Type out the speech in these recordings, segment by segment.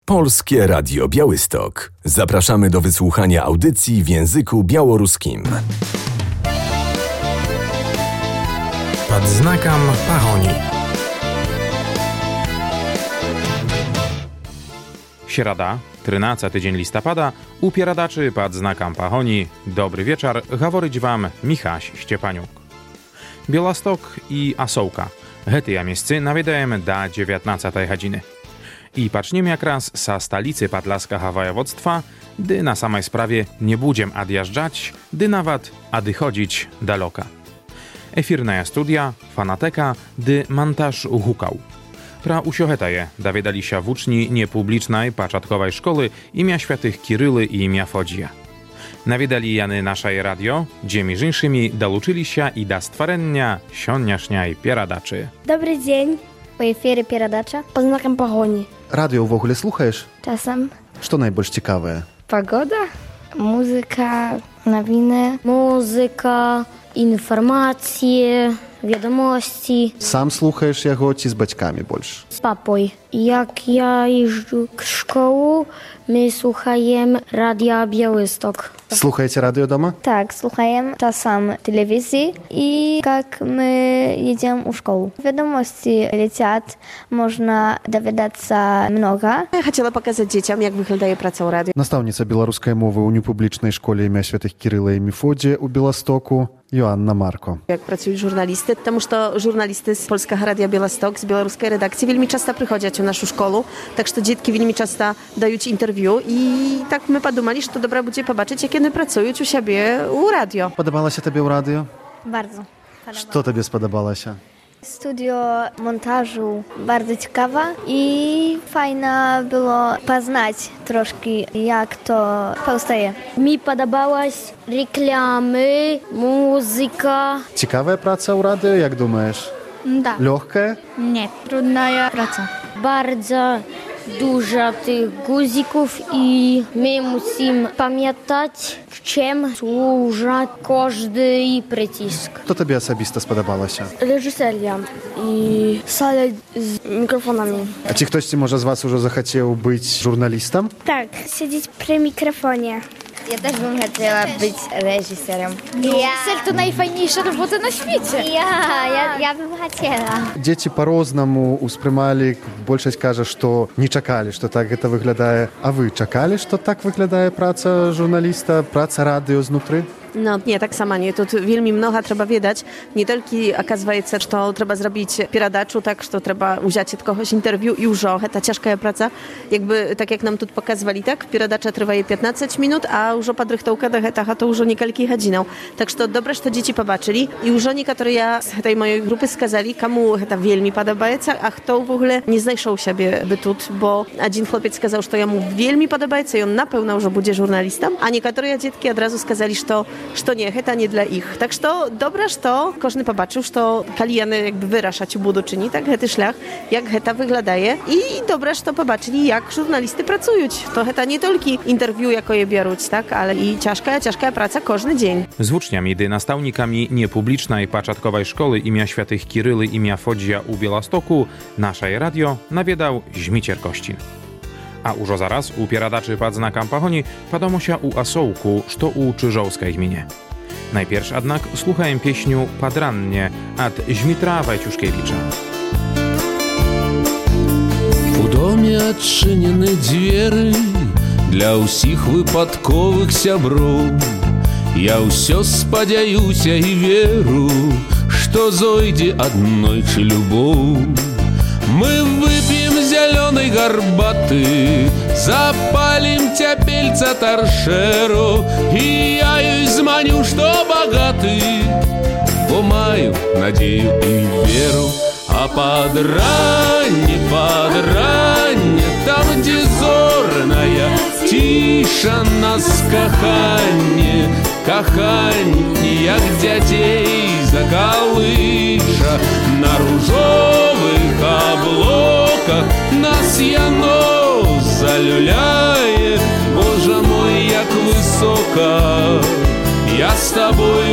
Polskie Radio Białystok. Zapraszamy do wysłuchania audycji w języku białoruskim. Pod znakом pagoni. Środa, 13 tydzień listopada, u pieradaczy pod znakom pagoni. Dobry wieczór, говорить wam Michaś Szczepaniuk. Białystok i Asołka. Гэтыя месцы наведаем до 19 godziny. I paczniemy jak raz sa stolicy Podlaskiego województwa, dy na samej sprawie nie będziemy odjeżdżać, dy nawet odchodzić daleka. Efirna studia, fanateka, dy montaż hukał. Pra usiohetaje dowiadali się w uczni niepublicznej początkowej szkoły imię świętych Kiryły i Mefodija. Nawiedali jany naszej radio, gdzie między innymi dołączyli się i do stworzenia sioniasznej pieradaczy. Dobry dzień, po efirze pieradacza pod znakiem pagoni. Radio w ogóle słuchasz? Czasem. Co najbardziej ciekawe? Pogoda, muzyka, nowiny, muzyka, informacje, wiadomości. Sam słuchasz jego czy z baćkami больше? Z papą. Jak ja jeżdżę k szkoły, my słuchajemy Radia Białystok. Słuchajcie radio doma? Tak, słuchajemy czasem telewizji i jak my jedziemy u szkoły. Wiadomości leciat, można dowiedzieć się mnogo. Ja chciała pokazać dzieciom, jak wygląda praca u radio. Nastavnica białoruskiej mowy u niepublicznej szkole imię świętych Kiryla i Mefodija u Białegostoku Joanna Marko. Jak pracują żurnalisty, потому что żurnalisty z Polskiego Radia Białystok, z białoruskiej redakcji, wielmi często przychodzą u naszą szkołę, tak że dzieci wielmi często dają interwiu i tak my podumali, że to dobra będzie zobaczyć, jak one pracują u siebie u radio. Podobało się tobie u radio? Bardzo. Co tobie spodobało się? Studio montażu bardzo ciekawe i fajne było poznać troszkę, jak to powstaje. Mi podobałaś reklamy, muzyka. Ciekawa praca u radio, jak думаешь? Da. Легкая? Nie, trudna praca. Bardzo dużo tych guzików i my musimy pamiętać, w czym służy każdy przycisk. Co tobie osobiście spodobało się? Reżyseria i salę z mikrofonami. A czy ktoś może z was już zachciał być żurnalistą? Tak, siedzieć przy mikrofonie. Ja też bym chciała być reżyserem. To najfajniejsza robota na świecie. Ja bym chciała. Dzieci по-разному uspриймали, большасць кажа, што не чакалі, што так гэта выглядае. А вы чакалі, што так выглядае праца журналіста, праца радыё знутры? No nie, tak sama nie. Tu wielmi mnoha trzeba wiedzieć. Nie tylko okazywaється, że trzeba zrobić pieradaczu, tak, że trzeba wziąć od kogoś interwiu i już ta ciężka praca. Jakby, tak jak nam tu pokazywali, tak, pieradacza trwa 15 minut, a już podrychtowka do hetacha to już niekalki godzinę. Tak, że to dobre, że to dzieci pobaczyli. I już niektórzy ja z tej mojej grupy skazali, komu heta wielmi podobaється, a kto w ogóle nie znajszał siebie by tu, bo jeden chłopiec skazał, że to jemu wielmi podobaється i on na pewno, że będzie żurnalistą, a niektóre dzieci od razu skazali, że nie, heta nie dla ich. Tak, że to dobre, że to każdy pobaczył, że to kalijany jakby wyraszać budu czyni, tak, hety szlach, jak heta wyglądaje i dobre, że to pobaczyli, jak żurnalisty pracują. To heta nie tylko interwiu, jako je biorą, tak, ale i ciężka praca każdy dzień. Z uczniami i nastavnikami niepublicznej początkowej szkoły imię świętych Kiryły i Mefodija u Białegostoku nasze radio nawiedał Żmicier Kościn. A już zaraz u pieradaczy pod znakom pagoni podomo się u Asołku, što u Czyżowskiej gminie. Najpierw jednak słuchałem pieśniu Padrannie od Żmitra Wajciuszkiewicza. У доме адчынены дзверы для ўсіх выпадковых сяброў. Я ўсё спадзяюся і веру, што зойдзе аднойчы любоў. Мы выпьем зеленой горбаты, запалим тяпельца торшеру, и я ей зманю, что богаты, бо маю надею и веру. А под ранне, там, где зорная тиша нас каханне, як дзяцей закалыша. На ружовых облоках нас яно залюляе. Боже мой, як высоко я с тобою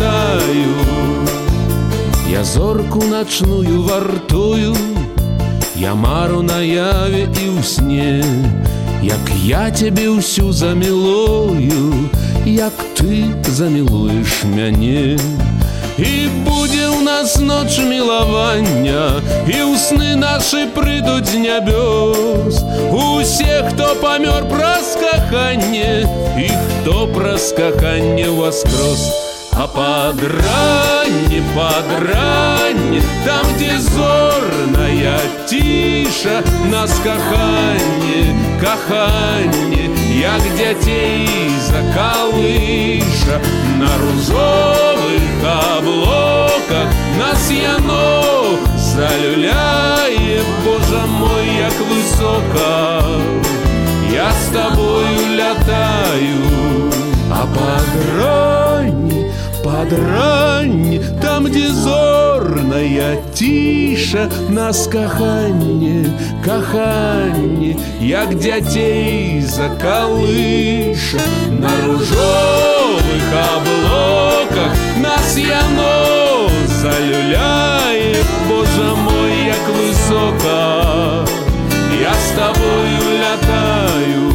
лятаю. Я зорку ночную вартую Я мару наяве і ў сне, як я цябе ўсю замілую, як ты замілуеш мяне. І будзе ў нас ноч мілавання, і ў сны нашы прыйдуць з нябёс. Усе, хто памёр праз каханне, і хто праз каханне воскрос. А под ранне, там, где зорная тиша, нас каханне, як дзяцей закалыша. На ружовых аблоках нас яно залюляе. Боже мой, як высока я с тобою лятаю. А под рань, там, где зорная тиша, нас каханне, як дзяцей закалыша. На ружовых аблоках нас яно залюляе. Боже мой, як высока я с тобою лятаю.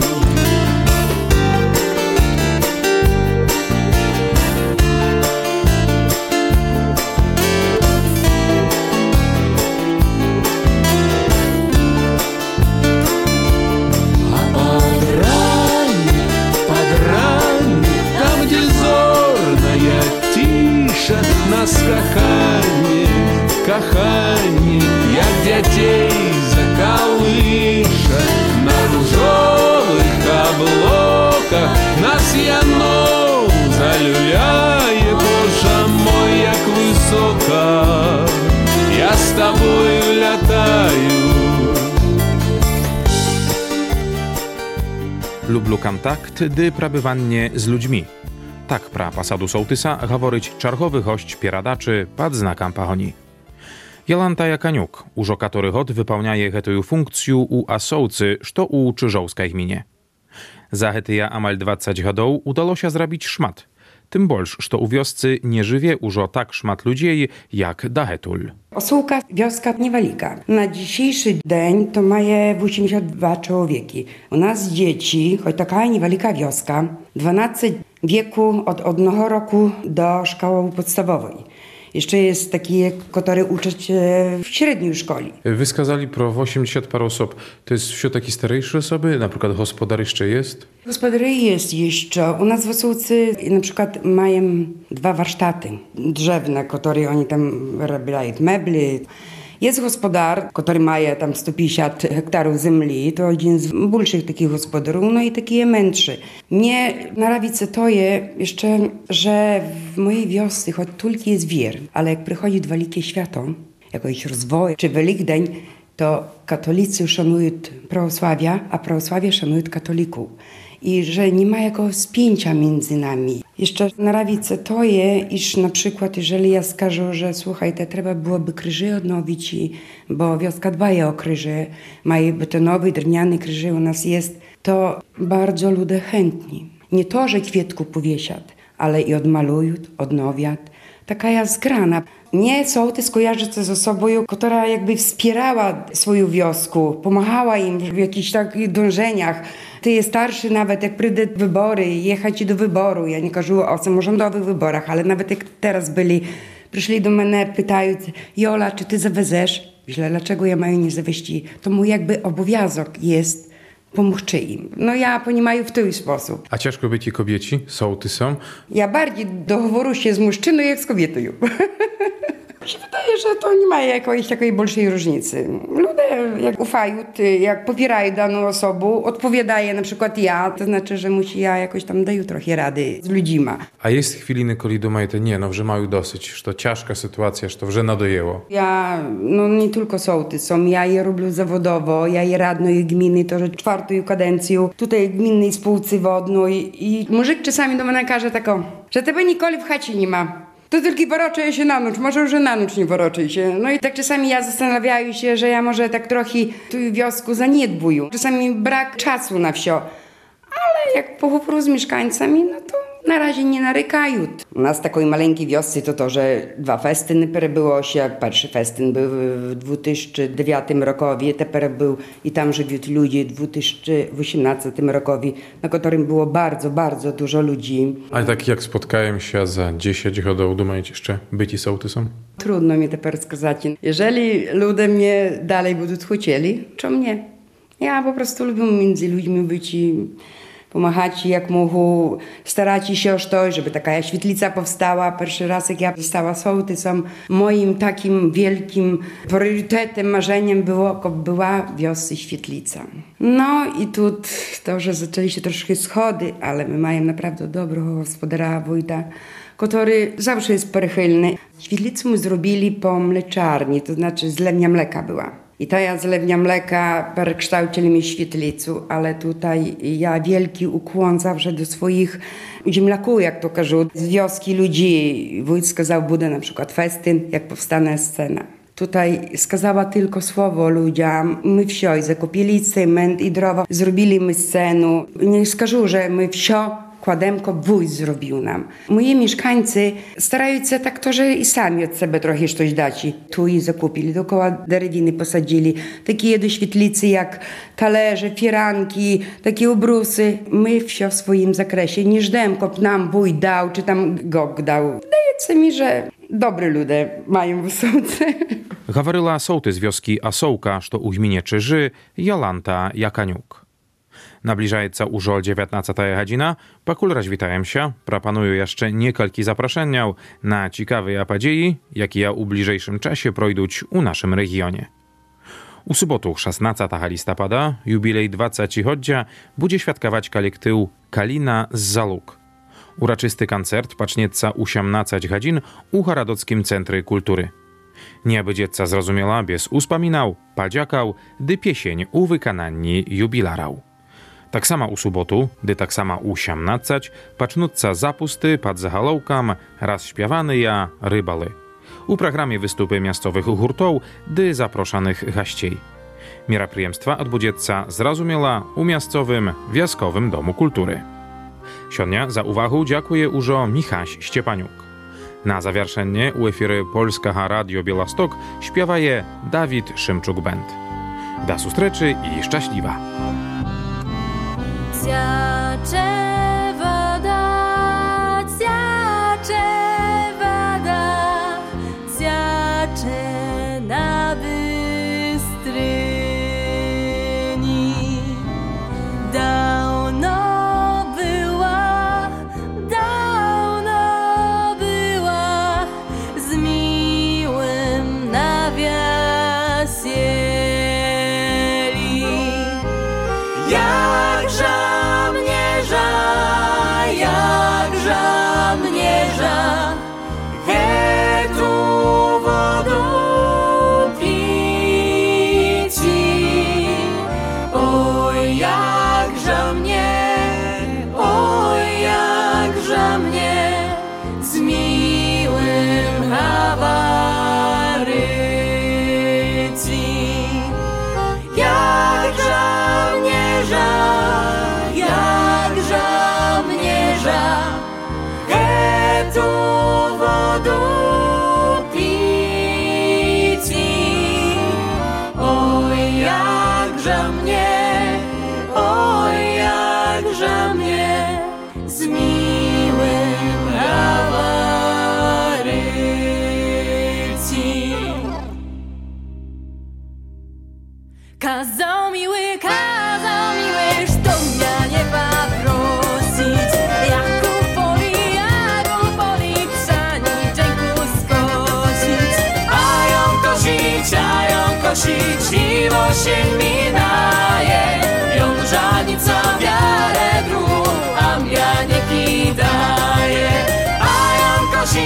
Нас каханне, як дзяцей закалыша. На ружовых аблоках нас яно залюляе. Боже мой, як высока я с тобою лятаю. Lublю kontakt, dy prabywanie z ludźmi. Tak pra pasadu sołtysa gaworyć czarchowy gość pieradaczy pod znakam pahoni. Jolanta Jakaniuk, użo który hod wypełniaje hetую funkcję u asołcy, što u Czyżowskiej gminie. Za hetyja amal 20 hodów udało się zrobić szmat. Tym больш, što u wioscy nie żywie użo tak szmat ludzi jak dahetul. Osółka wioska niewelika. Na dzisiejszy dzień to maje 82 człowieki. U nas dzieci, choć taka niewelika wioska, 12 wieku od 1 roku do szkoły podstawowej. Jeszcze jest taki, który uczy się w średniej szkole. Wy skazali pro 80 par osób. To jest wśród takie starejsze osoby? Na przykład gospodar jeszcze jest? Gospodar jest jeszcze. U nas w Osółce na przykład mają 2 warsztaty drzewne, które oni tam wyrabiają mebli. Jest gospodar, który ma tam 150 hektarów ziemi, to jeden z większych takich gospodarów, no i taki mędrszy. Mnie narawice to je jeszcze, że w mojej wiosce, choć tylko jest wier, ale jak przychodzi wielkie święto, jakiś rozwój czy Wielkdzień, to katolicy szanują prawosławia, a prawosławie szanują katolików. I że nie ma jakiegoś spięcia między nami. Jeszcze narawice to je, iż na przykład, jeżeli ja skażę, że słuchaj, to trzeba byłoby krzyże odnowić, bo wioska dbaje o krzyże, mają betonowy, drewniany krzyże u nas jest, to bardzo ludzie chętni. Nie to, że kwietku powiesiat, ale i odmalują, odnowiat. Taka jest zgrana. Mnie sołtys kojarzy się z osobą, która jakby wspierała swoją wioskę, pomagała im w jakichś takich dążeniach. Ty jest starszy nawet, jak przyjdą wybory, jechać do wyboru. Ja nie każę o samorządowych wyborach, ale nawet jak teraz przyszli do mnie, pytają, Jola, czy ty zawezesz? Myślę, dlaczego ja mają nie zawieźć? To mój jakby obowiązek jest pomóżcie im. No ja poнимаю w ten sposób. A ciężko być i kobieci, sołtysом? Ja bardziej dogoworu się z mężczyzną jak z kobietą. Mi się wydaje, że to nie ma jakiejś takiej большej różnicy. Ludzie jak ufają, jak popierają daną osobę, odpowiadaję na przykład ja, to znaczy, że musi ja jakoś tam daję trochę rady z ludźmi. A jest chwiliny, kiedy думаєте, nie, no, że mają dosyć, że to ciężka sytuacja, że to вже надоело? Ja, no nie tylko sołtysом, ja je robię zawodowo, ja je radną gminy, to że 4. kadencję, tutaj gminnej spółce wodnej i muzyk czasami do mnie każe taką, że tego nikogo w chacie nie ma. To tylko woroczę się na noc, może już na noc nie woroczę się. No i tak czasami ja zastanawiam się, że ja może tak trochę tu wiosku zaniedbuję. Czasami brak czasu na wsio. Ale jak pochopru z mieszkańcami, no to na razie nie narykają. U nas w takiej maleńkiej wiosce to, że 2 festyny było się. Pierwszy festyn był w 2009 roku, teraz był i tam żywią ludzie w 2018 roku, na którym było bardzo, bardzo dużo ludzi. Ale tak jak spotkają się za 10 годов, думаете, jeszcze byci sołtysem? Trudno mi teraz сказать. Jeżeli ludzie mnie dalej będą chcieli, czemu nie? Ja po prostu lubię między ludźmi być i pomagać jak mogę, starać się o to, żeby taka świetlica powstała. Pierwszy raz jak ja została sołtysem, moim takim wielkim priorytetem, marzeniem była wiosce świetlica. No i tu to, że zaczęli się troszkę schody, ale my mamy naprawdę dobrego gospodara, wójta, który zawsze jest przychylny. Świetlicę my zrobili po mleczarni, to znaczy zlewnia mleka była. I ta zlewnia mleka przekształcili mi świetlicę, ale tutaj ja wielki ukłon zawsze do swoich ziemlaków, jak to każą, z wioski ludzi. Wójt skazał budę na przykład festyn, jak powstanie scena. Tutaj skazała tylko słowo ludziom. My wsio zakupili cement i drowa, zrobili my scenę. Nie skażu, że my wsio kłademko wójt zrobił nam. Moi mieszkańcy starają się tak to, że i sami od siebie trochę coś dać. Tu i zakupili, dookoła derewiny posadzili. Takie do świetlicy jak talerze, firanki, takie ubrusy. My wsio w swoim zakresie. Nie żdem, kop nam wójt dał, czy tam gok dał. Wydaje się mi, że dobry ludzie mają w sołce. Говорила sołtys wioski Asołka, što u gminie Czyży, Jolanta Jakaniuk. Nabliżaється уже 19 godzina, pakul rozwitajem się, proponuję jeszcze niekalki zaproszeniał na ciekawe podії, jakie u bliżejszym czasie projduć u naszym regionie. U sobotu 16 listopada, jubilej 20-lecia, będzie świadkować kolektyw Kalina z Zaluk. Uroczysty koncert pacznieca u 18 godzin u Haradockim Centrum Kultury. Nie będziecie zrozumiała bez uspominał, podziakał, dy piesień u wykonanni jubilarał. Tak samo u sobotu, dy tak samo u 18, pacznuca zapusty pod zahalołkam raz śpiewany ja rybaly. U programie wystupy miastowych hurtów, dy zaproszonych gościej. Мероприемства odbędzie zrozumiała u miastowym Wioskowym Domu Kultury. Sionia za uwagę dziękuję użo Michaś Ściepaniuk. Na zawieszenie u efiry Polskiego Radio Białystok śpiewaje Dawid Szymczuk Band. Do zustreczy i szczęśliwa! Ciacze woda, ciacze na Bystryni. Dawno była z miłym nawiasieli. Jakże mierza, tu wodę pici. Oj, jakże mnie z miłym hawaryci. Jakże mierza, tu wodę pici. Oj, jakże mnie z miłym hawaryci. Kazał miły, что меня nie poprosić. Jak u poli pszeniczynku skosić. A ją kosić i osień minęje. Ją żanica wiarę dróg, a mnie nie kidaje. A ją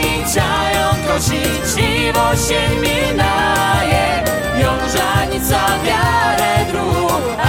kosić i osień minęje. Ją żanica wiarę dróg,